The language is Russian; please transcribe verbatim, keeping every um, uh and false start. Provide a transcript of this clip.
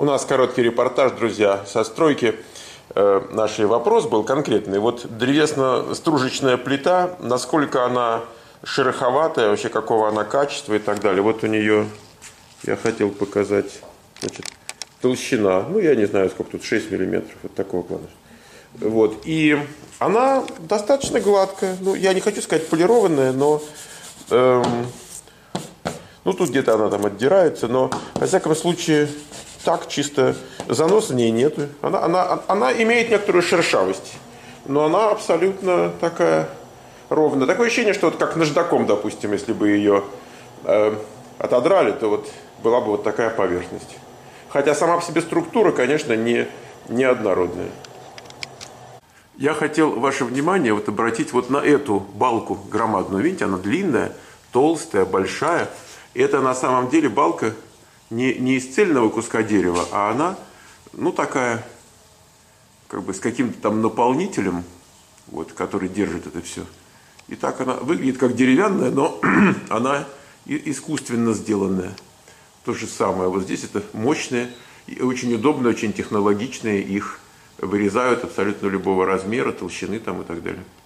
У нас короткий репортаж, друзья, со стройки. Наш вопрос был конкретный. Вот древесно-стружечная плита, насколько она шероховатая, вообще какого она качества и так далее. Вот у нее, я хотел показать, значит, толщина, ну я не знаю, сколько тут, шесть миллиметров, вот такого плана. Вот, и она достаточно гладкая, ну я не хочу сказать полированная, но эм, ну тут где-то она там отдирается, но во всяком случае так чисто, заноса в ней нету. Она, она, она имеет некоторую шершавость, но она абсолютно такая ровная. Такое ощущение, что вот как наждаком, допустим, если бы ее э, отодрали, то вот была бы вот такая поверхность. Хотя сама по себе структура, конечно, не, не однородная. Я хотел ваше внимание вот обратить вот на эту балку громадную. Видите, она длинная, толстая, большая. И это на самом деле балка не, не из цельного куска дерева, а она, ну, такая, как бы с каким-то там наполнителем, вот, который держит это все. И так она выглядит как деревянная, но она искусственно сделанная. То же самое. Вот здесь это мощные, и очень удобные, очень технологичные. Их вырезают абсолютно любого размера, толщины там и так далее.